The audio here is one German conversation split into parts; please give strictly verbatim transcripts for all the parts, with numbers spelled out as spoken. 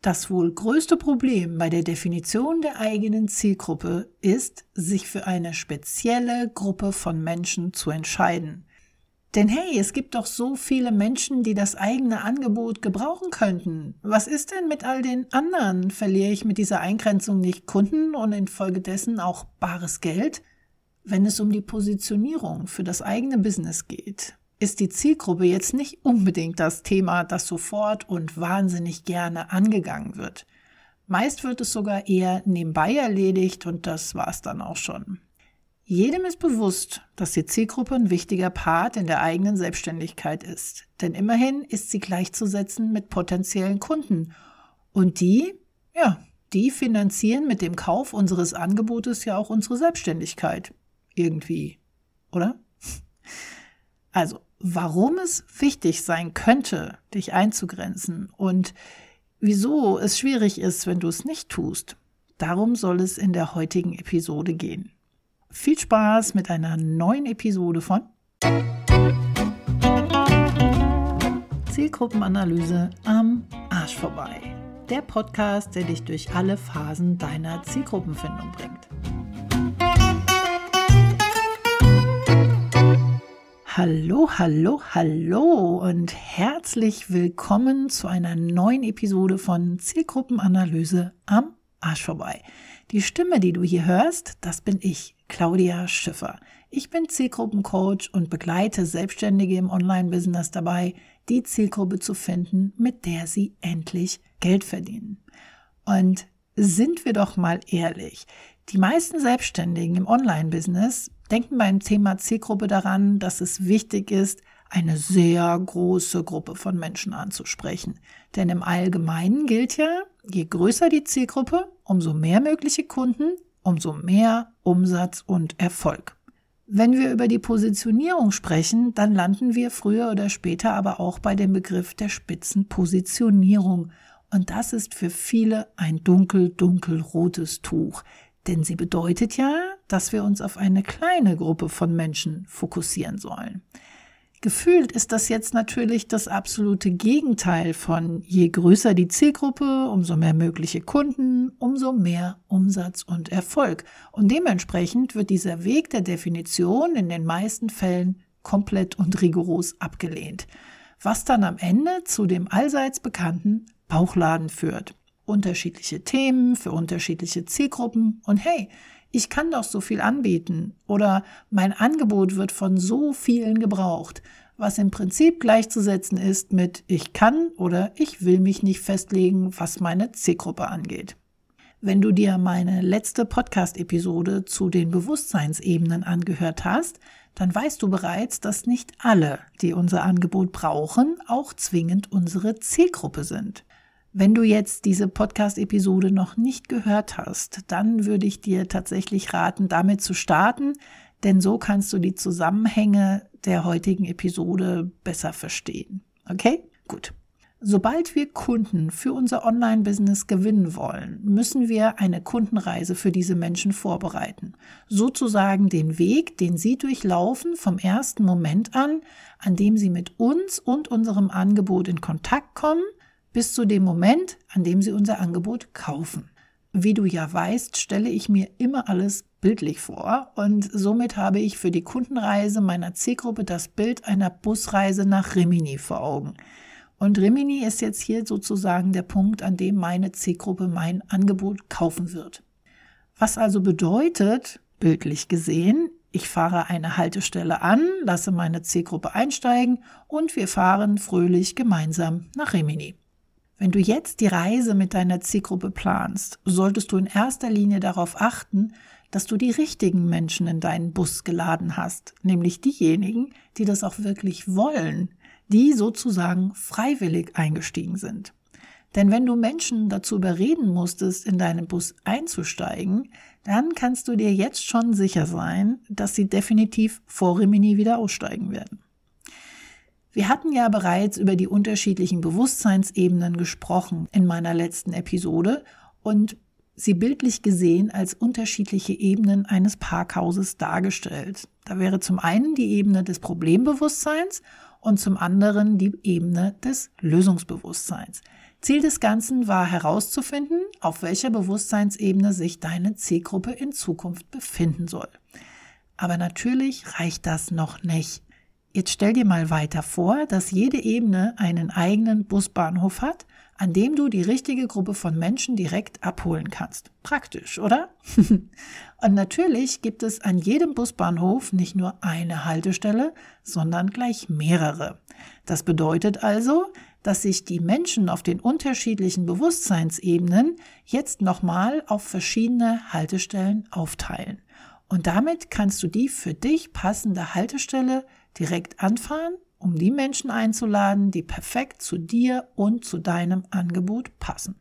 Das wohl größte Problem bei der Definition der eigenen Zielgruppe ist, sich für eine spezielle Gruppe von Menschen zu entscheiden. Denn hey, es gibt doch so viele Menschen, die das eigene Angebot gebrauchen könnten. Was ist denn mit all den anderen? Verliere ich mit dieser Eingrenzung nicht Kunden und infolgedessen auch bares Geld? Wenn es um die Positionierung für das eigene Business geht, ist die Zielgruppe jetzt nicht unbedingt das Thema, das sofort und wahnsinnig gerne angegangen wird. Meist wird es sogar eher nebenbei erledigt und das war's dann auch schon. Jedem ist bewusst, dass die Zielgruppe ein wichtiger Part in der eigenen Selbstständigkeit ist. Denn immerhin ist sie gleichzusetzen mit potenziellen Kunden. Und die, ja, die finanzieren mit dem Kauf unseres Angebotes ja auch unsere Selbstständigkeit. Irgendwie, oder? Also, warum es wichtig sein könnte, dich einzugrenzen und wieso es schwierig ist, wenn du es nicht tust, darum soll es in der heutigen Episode gehen. Viel Spaß mit einer neuen Episode von Zielgruppenanalyse am Arsch vorbei. Der Podcast, der dich durch alle Phasen deiner Zielgruppenfindung bringt. Hallo, hallo, hallo und herzlich willkommen zu einer neuen Episode von Zielgruppenanalyse am Arsch vorbei. Die Stimme, die du hier hörst, das bin ich, Claudia Schiffer. Ich bin Zielgruppencoach und begleite Selbstständige im Online-Business dabei, die Zielgruppe zu finden, mit der sie endlich Geld verdienen. Und sind wir doch mal ehrlich, die meisten Selbstständigen im Online-Business denken beim Thema Zielgruppe daran, dass es wichtig ist, eine sehr große Gruppe von Menschen anzusprechen. Denn im Allgemeinen gilt ja, je größer die Zielgruppe, umso mehr mögliche Kunden, umso mehr Umsatz und Erfolg. Wenn wir über die Positionierung sprechen, dann landen wir früher oder später aber auch bei dem Begriff der Spitzenpositionierung. Und das ist für viele ein dunkel, dunkelrotes Tuch. Denn sie bedeutet ja, dass wir uns auf eine kleine Gruppe von Menschen fokussieren sollen. Gefühlt ist das jetzt natürlich das absolute Gegenteil von je größer die Zielgruppe, umso mehr mögliche Kunden, umso mehr Umsatz und Erfolg. Und dementsprechend wird dieser Weg der Definition in den meisten Fällen komplett und rigoros abgelehnt. Was dann am Ende zu dem allseits bekannten Bauchladen führt. Unterschiedliche Themen für unterschiedliche Zielgruppen und hey, ich kann doch so viel anbieten oder mein Angebot wird von so vielen gebraucht, was im Prinzip gleichzusetzen ist mit ich kann oder ich will mich nicht festlegen, was meine Zielgruppe angeht. Wenn du dir meine letzte Podcast-Episode zu den Bewusstseinsebenen angehört hast, dann weißt du bereits, dass nicht alle, die unser Angebot brauchen, auch zwingend unsere Zielgruppe sind. Wenn du jetzt diese Podcast-Episode noch nicht gehört hast, dann würde ich dir tatsächlich raten, damit zu starten, denn so kannst du die Zusammenhänge der heutigen Episode besser verstehen. Okay? Gut. Sobald wir Kunden für unser Online-Business gewinnen wollen, müssen wir eine Kundenreise für diese Menschen vorbereiten. Sozusagen den Weg, den sie durchlaufen vom ersten Moment an, an dem sie mit uns und unserem Angebot in Kontakt kommen, bis zu dem Moment, an dem sie unser Angebot kaufen. Wie du ja weißt, stelle ich mir immer alles bildlich vor und somit habe ich für die Kundenreise meiner Zielgruppe das Bild einer Busreise nach Rimini vor Augen. Und Rimini ist jetzt hier sozusagen der Punkt, an dem meine Zielgruppe mein Angebot kaufen wird. Was also bedeutet, bildlich gesehen, ich fahre eine Haltestelle an, lasse meine Zielgruppe einsteigen und wir fahren fröhlich gemeinsam nach Rimini. Wenn du jetzt die Reise mit deiner Zielgruppe planst, solltest du in erster Linie darauf achten, dass du die richtigen Menschen in deinen Bus geladen hast, nämlich diejenigen, die das auch wirklich wollen, die sozusagen freiwillig eingestiegen sind. Denn wenn du Menschen dazu überreden musstest, in deinen Bus einzusteigen, dann kannst du dir jetzt schon sicher sein, dass sie definitiv vor Rimini wieder aussteigen werden. Wir hatten ja bereits über die unterschiedlichen Bewusstseinsebenen gesprochen in meiner letzten Episode und sie bildlich gesehen als unterschiedliche Ebenen eines Parkhauses dargestellt. Da wäre zum einen die Ebene des Problembewusstseins und zum anderen die Ebene des Lösungsbewusstseins. Ziel des Ganzen war herauszufinden, auf welcher Bewusstseinsebene sich deine Zielgruppe in Zukunft befinden soll. Aber natürlich reicht das noch nicht. Jetzt stell dir mal weiter vor, dass jede Ebene einen eigenen Busbahnhof hat, an dem du die richtige Gruppe von Menschen direkt abholen kannst. Praktisch, oder? Und natürlich gibt es an jedem Busbahnhof nicht nur eine Haltestelle, sondern gleich mehrere. Das bedeutet also, dass sich die Menschen auf den unterschiedlichen Bewusstseinsebenen jetzt nochmal auf verschiedene Haltestellen aufteilen. Und damit kannst du die für dich passende Haltestelle direkt anfahren, um die Menschen einzuladen, die perfekt zu dir und zu deinem Angebot passen.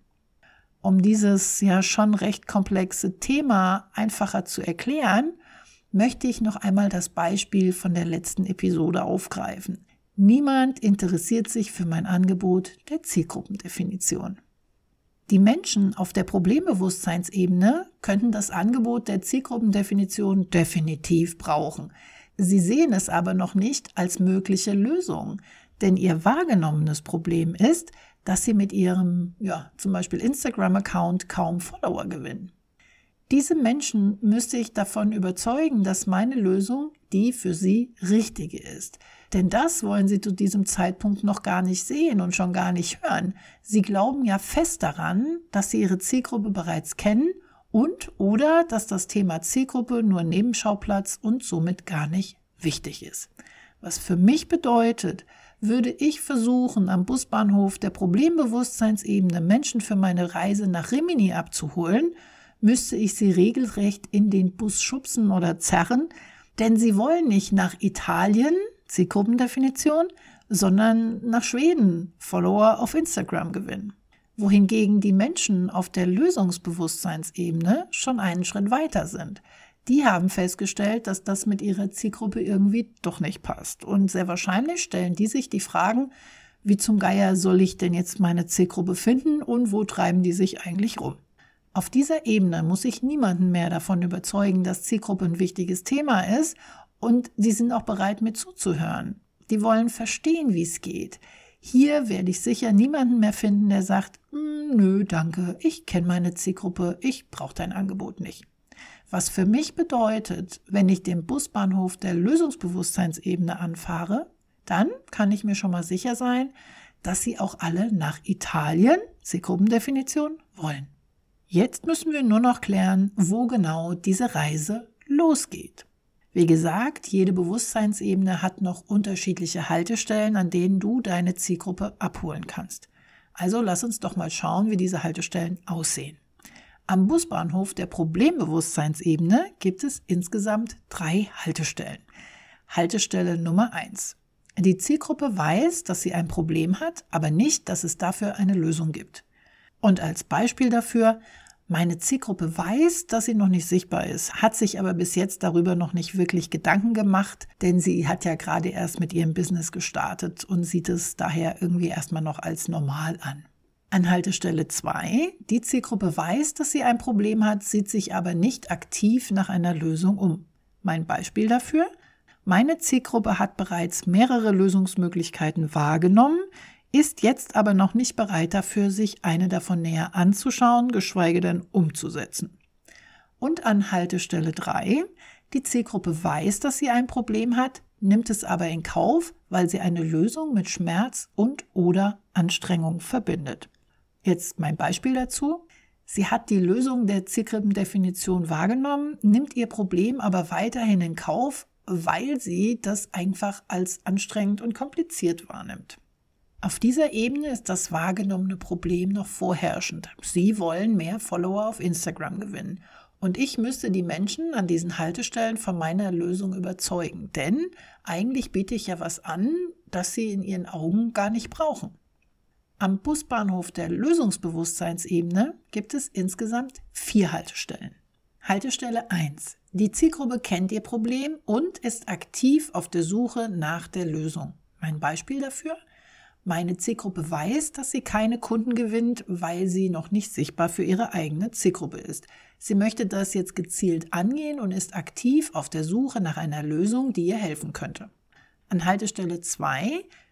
Um dieses ja schon recht komplexe Thema einfacher zu erklären, möchte ich noch einmal das Beispiel von der letzten Episode aufgreifen. Niemand interessiert sich für mein Angebot der Zielgruppendefinition. Die Menschen auf der Problembewusstseinsebene könnten das Angebot der Zielgruppendefinition definitiv brauchen. Sie sehen es aber noch nicht als mögliche Lösung, denn ihr wahrgenommenes Problem ist, dass sie mit ihrem, ja, zum Beispiel Instagram-Account kaum Follower gewinnen. Diese Menschen müsste ich davon überzeugen, dass meine Lösung die für sie richtige ist. Denn das wollen sie zu diesem Zeitpunkt noch gar nicht sehen und schon gar nicht hören. Sie glauben ja fest daran, dass sie ihre Zielgruppe bereits kennen und oder dass das Thema Zielgruppe nur Nebenschauplatz und somit gar nicht wichtig ist. Was für mich bedeutet, würde ich versuchen, am Busbahnhof der Problembewusstseinsebene Menschen für meine Reise nach Rimini abzuholen, müsste ich sie regelrecht in den Bus schubsen oder zerren, denn sie wollen nicht nach Italien, Zielgruppendefinition, sondern nach Schweden, Follower auf Instagram gewinnen. Wohingegen die Menschen auf der Lösungsbewusstseinsebene schon einen Schritt weiter sind. Die haben festgestellt, dass das mit ihrer Zielgruppe irgendwie doch nicht passt. Und sehr wahrscheinlich stellen die sich die Fragen, wie zum Geier soll ich denn jetzt meine Zielgruppe finden und wo treiben die sich eigentlich rum? Auf dieser Ebene muss ich niemanden mehr davon überzeugen, dass Zielgruppe ein wichtiges Thema ist und die sind auch bereit, mir zuzuhören. Die wollen verstehen, wie es geht. Hier werde ich sicher niemanden mehr finden, der sagt, nö, danke, ich kenne meine Zielgruppe, ich brauche dein Angebot nicht. Was für mich bedeutet, wenn ich den Busbahnhof der Lösungsbewusstseinsebene anfahre, dann kann ich mir schon mal sicher sein, dass sie auch alle nach Italien, Zielgruppendefinition, wollen. Jetzt müssen wir nur noch klären, wo genau diese Reise losgeht. Wie gesagt, jede Bewusstseinsebene hat noch unterschiedliche Haltestellen, an denen du deine Zielgruppe abholen kannst. Also lass uns doch mal schauen, wie diese Haltestellen aussehen. Am Busbahnhof der Problembewusstseinsebene gibt es insgesamt drei Haltestellen. Haltestelle Nummer eins. Die Zielgruppe weiß, dass sie ein Problem hat, aber nicht, dass es dafür eine Lösung gibt. Und als Beispiel dafür, meine Zielgruppe weiß, dass sie noch nicht sichtbar ist, hat sich aber bis jetzt darüber noch nicht wirklich Gedanken gemacht, denn sie hat ja gerade erst mit ihrem Business gestartet und sieht es daher irgendwie erstmal noch als normal an. An Haltestelle zwei, die Zielgruppe weiß, dass sie ein Problem hat, sieht sich aber nicht aktiv nach einer Lösung um. Mein Beispiel dafür, meine Zielgruppe hat bereits mehrere Lösungsmöglichkeiten wahrgenommen, ist jetzt aber noch nicht bereit dafür, sich eine davon näher anzuschauen, geschweige denn umzusetzen. Und an Haltestelle drei, die Zielgruppe weiß, dass sie ein Problem hat, nimmt es aber in Kauf, weil sie eine Lösung mit Schmerz und oder Anstrengung verbindet. Jetzt mein Beispiel dazu. Sie hat die Lösung der Zielgruppendefinition wahrgenommen, nimmt ihr Problem aber weiterhin in Kauf, weil sie das einfach als anstrengend und kompliziert wahrnimmt. Auf dieser Ebene ist das wahrgenommene Problem noch vorherrschend. Sie wollen mehr Follower auf Instagram gewinnen. Und ich müsste die Menschen an diesen Haltestellen von meiner Lösung überzeugen. Denn eigentlich biete ich ja was an, das sie in ihren Augen gar nicht brauchen. Am Busbahnhof der Lösungsbewusstseinsebene gibt es insgesamt vier Haltestellen. Haltestelle eins. Die Zielgruppe kennt ihr Problem und ist aktiv auf der Suche nach der Lösung. Mein Beispiel dafür? Meine Zielgruppe weiß, dass sie keine Kunden gewinnt, weil sie noch nicht sichtbar für ihre eigene Zielgruppe ist. Sie möchte das jetzt gezielt angehen und ist aktiv auf der Suche nach einer Lösung, die ihr helfen könnte. An Haltestelle zwei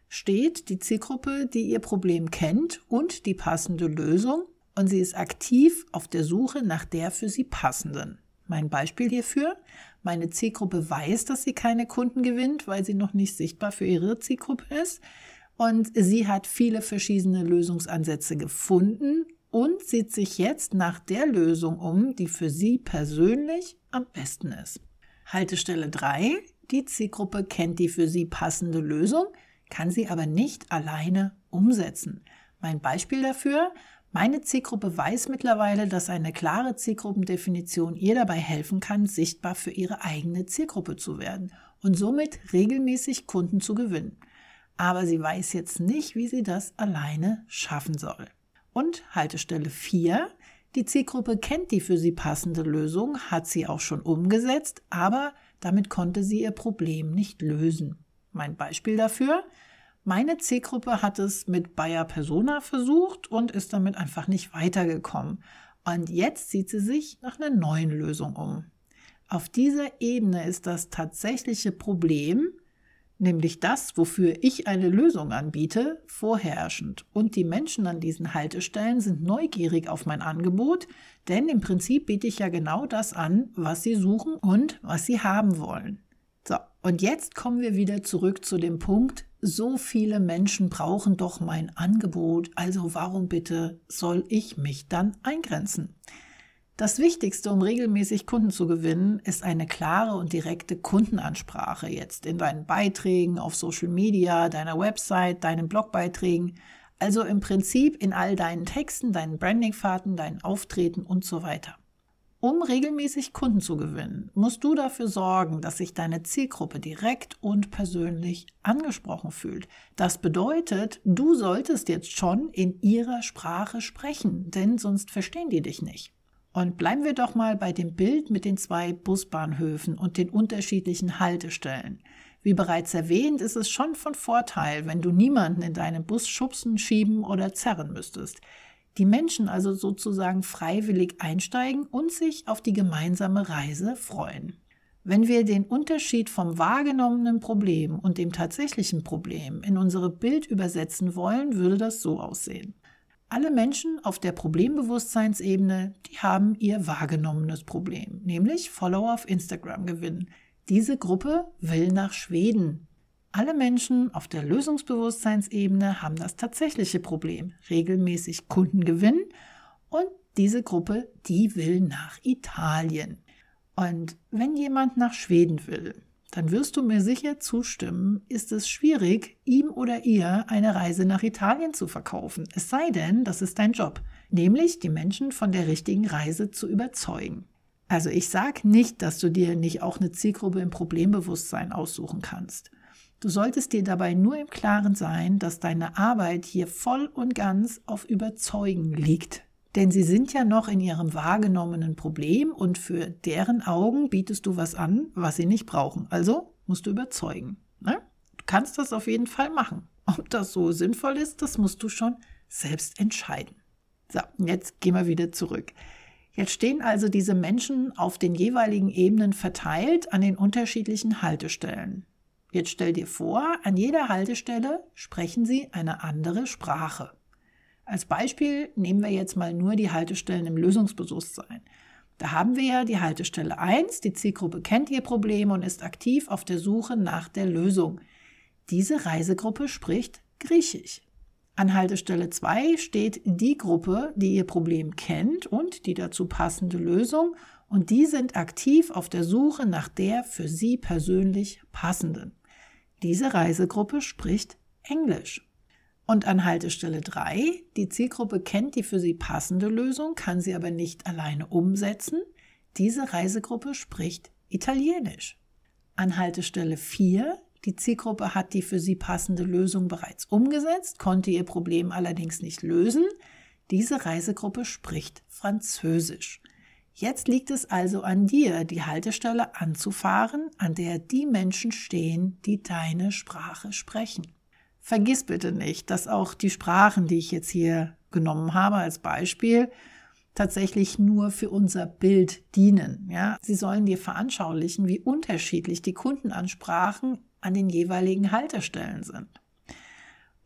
steht die Zielgruppe, die ihr Problem kennt und die passende Lösung, und sie ist aktiv auf der Suche nach der für sie passenden. Mein Beispiel hierfür: Meine Zielgruppe weiß, dass sie keine Kunden gewinnt, weil sie noch nicht sichtbar für ihre Zielgruppe ist, und sie hat viele verschiedene Lösungsansätze gefunden und sieht sich jetzt nach der Lösung um, die für sie persönlich am besten ist. Haltestelle drei. Die Zielgruppe kennt die für sie passende Lösung, kann sie aber nicht alleine umsetzen. Mein Beispiel dafür: Meine Zielgruppe weiß mittlerweile, dass eine klare Zielgruppendefinition ihr dabei helfen kann, sichtbar für ihre eigene Zielgruppe zu werden und somit regelmäßig Kunden zu gewinnen. Aber sie weiß jetzt nicht, wie sie das alleine schaffen soll. Und Haltestelle vier. Die Zielgruppe kennt die für sie passende Lösung, hat sie auch schon umgesetzt, aber damit konnte sie ihr Problem nicht lösen. Mein Beispiel dafür: Meine Zielgruppe hat es mit Buyer Persona versucht und ist damit einfach nicht weitergekommen. Und jetzt sieht sie sich nach einer neuen Lösung um. Auf dieser Ebene ist das tatsächliche Problem, nämlich das, wofür ich eine Lösung anbiete, vorherrschend. Und die Menschen an diesen Haltestellen sind neugierig auf mein Angebot, denn im Prinzip biete ich ja genau das an, was sie suchen und was sie haben wollen. So, und jetzt kommen wir wieder zurück zu dem Punkt: So viele Menschen brauchen doch mein Angebot, also warum bitte soll ich mich dann eingrenzen? Das Wichtigste, um regelmäßig Kunden zu gewinnen, ist eine klare und direkte Kundenansprache jetzt in deinen Beiträgen, auf Social Media, deiner Website, deinen Blogbeiträgen, also im Prinzip in all deinen Texten, deinen Brandingfahrten, deinen Auftreten und so weiter. Um regelmäßig Kunden zu gewinnen, musst du dafür sorgen, dass sich deine Zielgruppe direkt und persönlich angesprochen fühlt. Das bedeutet, du solltest jetzt schon in ihrer Sprache sprechen, denn sonst verstehen die dich nicht. Und bleiben wir doch mal bei dem Bild mit den zwei Busbahnhöfen und den unterschiedlichen Haltestellen. Wie bereits erwähnt, ist es schon von Vorteil, wenn du niemanden in deinem Bus schubsen, schieben oder zerren müsstest. Die Menschen also sozusagen freiwillig einsteigen und sich auf die gemeinsame Reise freuen. Wenn wir den Unterschied vom wahrgenommenen Problem und dem tatsächlichen Problem in unsere Bild übersetzen wollen, würde das so aussehen. Alle Menschen auf der Problembewusstseinsebene, die haben ihr wahrgenommenes Problem, nämlich Follower auf Instagram gewinnen. Diese Gruppe will nach Schweden. Alle Menschen auf der Lösungsbewusstseinsebene haben das tatsächliche Problem, regelmäßig Kunden gewinnen, und diese Gruppe, die will nach Italien. Und wenn jemand nach Schweden will, dann wirst du mir sicher zustimmen, ist es schwierig, ihm oder ihr eine Reise nach Italien zu verkaufen. Es sei denn, das ist dein Job, nämlich die Menschen von der richtigen Reise zu überzeugen. Also ich sage nicht, dass du dir nicht auch eine Zielgruppe im Problembewusstsein aussuchen kannst. Du solltest dir dabei nur im Klaren sein, dass deine Arbeit hier voll und ganz auf Überzeugen liegt. Denn sie sind ja noch in ihrem wahrgenommenen Problem und für deren Augen bietest du was an, was sie nicht brauchen. Also musst du überzeugen. Ne? Du kannst das auf jeden Fall machen. Ob das so sinnvoll ist, das musst du schon selbst entscheiden. So, jetzt gehen wir wieder zurück. Jetzt stehen also diese Menschen auf den jeweiligen Ebenen verteilt an den unterschiedlichen Haltestellen. Jetzt stell dir vor, an jeder Haltestelle sprechen sie eine andere Sprache. Als Beispiel nehmen wir jetzt mal nur die Haltestellen im Lösungsbewusstsein. Da haben wir ja die Haltestelle eins, die Zielgruppe kennt ihr Problem und ist aktiv auf der Suche nach der Lösung. Diese Reisegruppe spricht Griechisch. An Haltestelle zwei steht die Gruppe, die ihr Problem kennt und die dazu passende Lösung, und die sind aktiv auf der Suche nach der für sie persönlich passenden. Diese Reisegruppe spricht Englisch. Und an Haltestelle drei, die Zielgruppe kennt die für sie passende Lösung, kann sie aber nicht alleine umsetzen. Diese Reisegruppe spricht Italienisch. An Haltestelle vier, die Zielgruppe hat die für sie passende Lösung bereits umgesetzt, konnte ihr Problem allerdings nicht lösen. Diese Reisegruppe spricht Französisch. Jetzt liegt es also an dir, die Haltestelle anzufahren, an der die Menschen stehen, die deine Sprache sprechen. Vergiss bitte nicht, dass auch die Sprachen, die ich jetzt hier genommen habe als Beispiel, tatsächlich nur für unser Bild dienen. Ja? Sie sollen dir veranschaulichen, wie unterschiedlich die Kundenansprachen an den jeweiligen Haltestellen sind.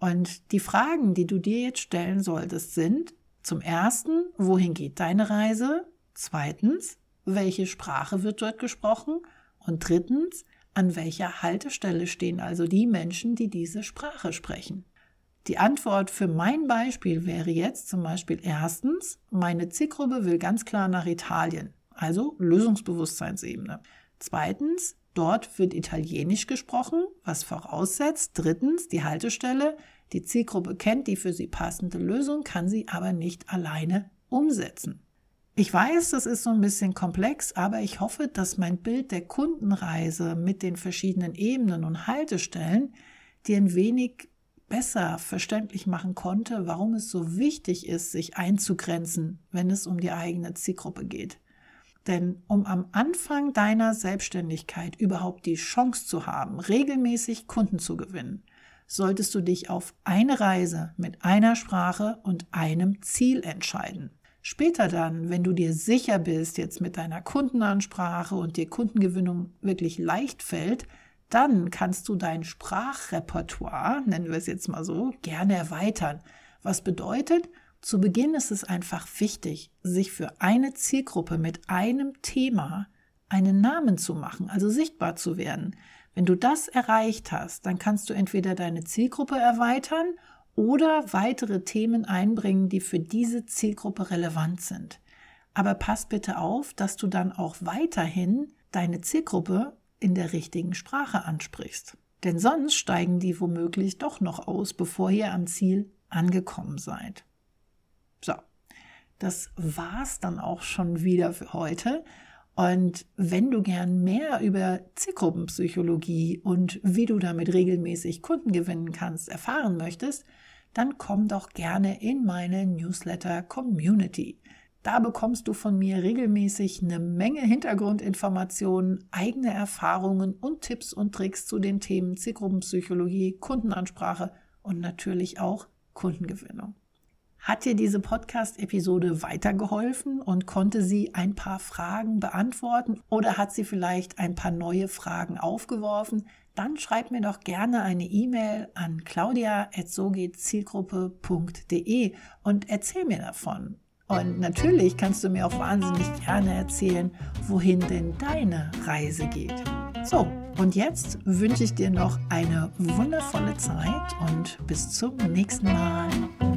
Und die Fragen, die du dir jetzt stellen solltest, sind zum ersten, wohin geht deine Reise? Zweitens, welche Sprache wird dort gesprochen? Und drittens, an welcher Haltestelle stehen also die Menschen, die diese Sprache sprechen? Die Antwort für mein Beispiel wäre jetzt zum Beispiel erstens, meine Zielgruppe will ganz klar nach Italien, also Lösungsbewusstseinsebene. Zweitens, dort wird Italienisch gesprochen, was voraussetzt. Drittens, die Haltestelle, die Zielgruppe kennt die für sie passende Lösung, kann sie aber nicht alleine umsetzen. Ich weiß, das ist so ein bisschen komplex, aber ich hoffe, dass mein Bild der Kundenreise mit den verschiedenen Ebenen und Haltestellen dir ein wenig besser verständlich machen konnte, warum es so wichtig ist, sich einzugrenzen, wenn es um die eigene Zielgruppe geht. Denn um am Anfang deiner Selbstständigkeit überhaupt die Chance zu haben, regelmäßig Kunden zu gewinnen, solltest du dich auf eine Reise mit einer Sprache und einem Ziel entscheiden. Später dann, wenn du dir sicher bist, jetzt mit deiner Kundenansprache und dir Kundengewinnung wirklich leicht fällt, dann kannst du dein Sprachrepertoire, nennen wir es jetzt mal so, gerne erweitern. Was bedeutet, zu Beginn ist es einfach wichtig, sich für eine Zielgruppe mit einem Thema einen Namen zu machen, also sichtbar zu werden. Wenn du das erreicht hast, dann kannst du entweder deine Zielgruppe erweitern oder weitere Themen einbringen, die für diese Zielgruppe relevant sind. Aber pass bitte auf, dass du dann auch weiterhin deine Zielgruppe in der richtigen Sprache ansprichst. Denn sonst steigen die womöglich doch noch aus, bevor ihr am Ziel angekommen seid. So, das war's dann auch schon wieder für heute. Und wenn du gern mehr über Zielgruppenpsychologie und wie du damit regelmäßig Kunden gewinnen kannst erfahren möchtest, dann komm doch gerne in meine Newsletter-Community. Da bekommst du von mir regelmäßig eine Menge Hintergrundinformationen, eigene Erfahrungen und Tipps und Tricks zu den Themen Zielgruppenpsychologie, Kundenansprache und natürlich auch Kundengewinnung. Hat dir diese Podcast-Episode weitergeholfen und konnte sie ein paar Fragen beantworten oder hat sie vielleicht ein paar neue Fragen aufgeworfen? Dann schreib mir doch gerne eine E-Mail an claudia at sogehtzielgruppe punkt de und erzähl mir davon. Und natürlich kannst du mir auch wahnsinnig gerne erzählen, wohin denn deine Reise geht. So, und jetzt wünsche ich dir noch eine wundervolle Zeit und bis zum nächsten Mal.